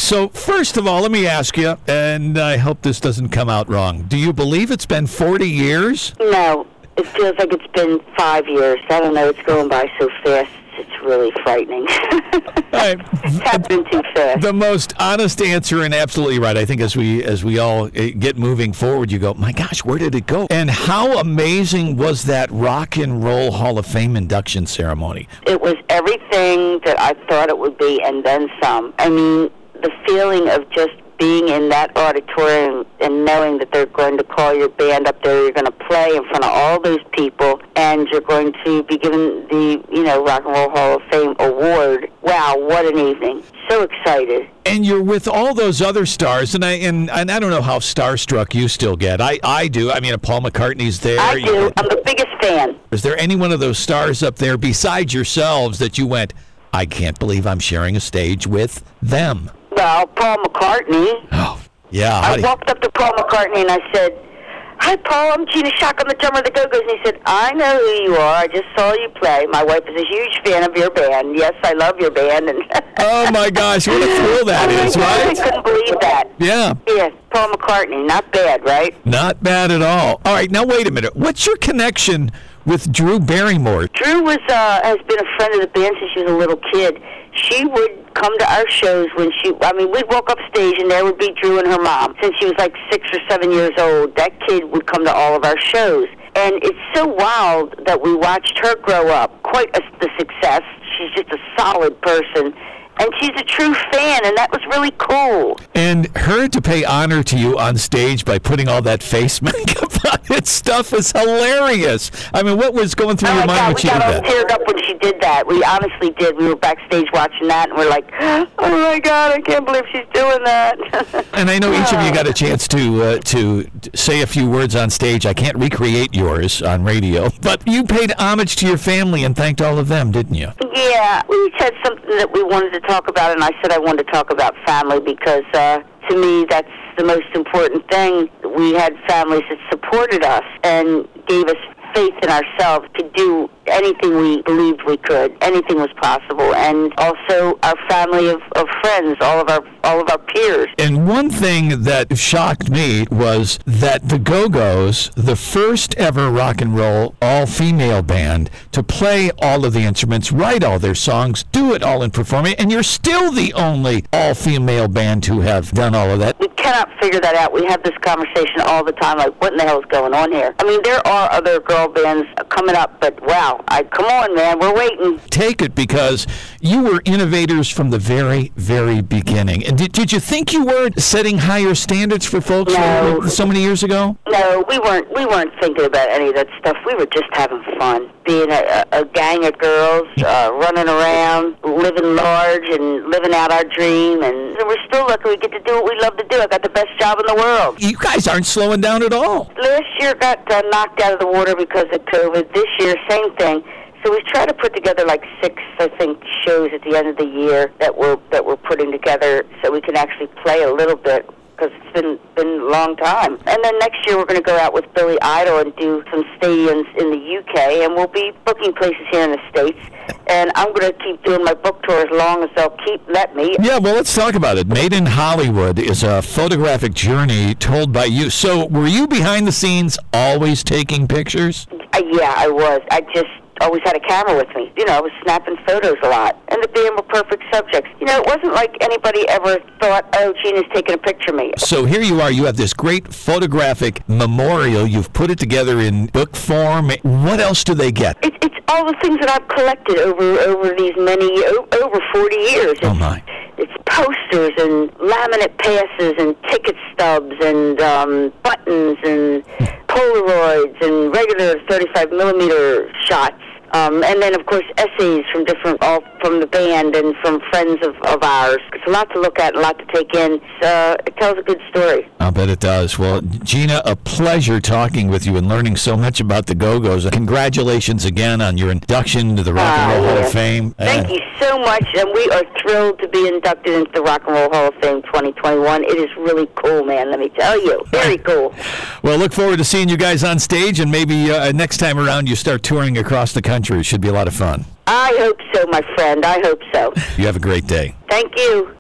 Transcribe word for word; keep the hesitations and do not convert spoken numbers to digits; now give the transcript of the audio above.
So, first of all, let me ask you, and I hope this doesn't come out wrong. Do you believe it's been forty years? No, it feels like it's been five years. I don't know, it's going by so fast. It's really frightening. Right. It's happening too fast. The most honest answer, and absolutely right. I think as we as we all get moving forward, you go, my gosh, where did it go? And how amazing was that Rock and Roll Hall of Fame induction ceremony? It was everything that I thought it would be, and then some. I mean, the feeling of just being in that auditorium and knowing that they're going to call your band up there, you're going to play in front of all those people, and you're going to be given the, you know, Rock and Roll Hall of Fame award. Wow, what an evening. So excited. And you're with all those other stars, and I and, and I don't know how starstruck you still get. I, I do. I mean, Paul McCartney's there. I do. I'm the biggest fan. Is there any one of those stars up there besides yourselves that you went, I can't believe I'm sharing a stage with them? Well, Paul McCartney. Oh, yeah. I you... walked up to Paul McCartney and I said, hi, Paul, I'm Gina Shock. I'm the drummer of the Go-Go's. And he said, I know who you are. I just saw you play. My wife is a huge fan of your band. Yes, I love your band. And oh, my gosh. What a thrill that oh is, God, right? I couldn't believe that. Yeah. Yes, Paul McCartney. Not bad, right? Not bad at all. All right, now wait a minute. What's your connection with Drew Barrymore? Drew was uh, has been a friend of the band since she was a little kid. She would come to our shows when she, I mean, we'd walk up stage and there would be Drew and her mom. Since she was like six or seven years old, that kid would come to all of our shows. And it's so wild that we watched her grow up. Quite a, the success. She's just a solid person. And she's a true fan, and that was really cool. And her to pay honor to you on stage by putting all that face makeup on and stuff is hilarious. I mean, what was going through oh your mind God, when she did that? We got all that? teared up when she did that. We honestly did. We were backstage watching that, and we're like, oh, my God, I can't believe she's doing that. And I know each of you got a chance to uh, to say a few words on stage. I can't recreate yours on radio, but you paid homage to your family and thanked all of them, didn't you? Yeah, we each had something that we wanted to talk about, and I said I wanted to talk about family because, uh, to me, that's the most important thing. We had families that supported us and gave us faith in ourselves to do anything we believed we could. Anything was possible. And also our family of, of friends, all of our all of our peers. And one thing that shocked me was that the Go-Go's, the first ever rock and roll all-female band to play all of the instruments, write all their songs, do it all and perform it, and you're still the only all-female band to have done all of that. We cannot figure that out. We have this conversation all the time, like, what in the hell is going on here? I mean, there are other girl bands coming up, but wow, I, come on, man, we're waiting. Take it, because you were innovators from the very, very beginning. And did, did you think you were setting higher standards for folks no. so many years ago? No, we weren't. We weren't thinking about any of that stuff. We were just having fun, being a, a gang of girls, uh, running around, living large, and living out our dream. And we're still lucky we get to do what we love to do. I got the best job in the world. You guys aren't slowing down at all. Last year got uh, knocked out of the water because of COVID. This year, same thing. So we try to put together like six, I think, shows at the end of the year that we're that we're putting together so we can actually play a little bit, because it's been been a long time. And then next year we're going to go out with Billy Idol and do some stadiums in the U K, and we'll be booking places here in the States. And I'm going to keep doing my book tour as long as they'll keep let me. Yeah, well, let's talk about it. Made in Hollywood is a photographic journey told by you. So were you behind the scenes always taking pictures? Uh, yeah, I was. I just always had a camera with me. You know, I was snapping photos a lot. And the band were perfect subjects. You know, it wasn't like anybody ever thought, oh, Gina's taking a picture of me. So here you are. You have this great photographic memorial. You've put it together in book form. What else do they get? It, it's all the things that I've collected over over these many, over forty years. It's, oh, my. It's posters and laminate passes and ticket stubs and um, buttons and Polaroids and regular thirty-five millimeter shots. Um, and then, of course, essays from different, all from the band and from friends of, of ours. It's a lot to look at, a lot to take in. It's, uh, it tells a good story. I'll bet it does. Well, Gina, a pleasure talking with you and learning so much about the Go-Go's. Congratulations again on your induction to the Rock and Roll uh, Hall of Fame. Thank uh, you so much, and we are thrilled to be inducted into the Rock and Roll Hall of Fame twenty twenty-one. It is really cool, man, let me tell you. Very cool. Well, look forward to seeing you guys on stage, and maybe uh, next time around you start touring across the country. It should be a lot of fun. I hope so, my friend. I hope so. You have a great day. Thank you.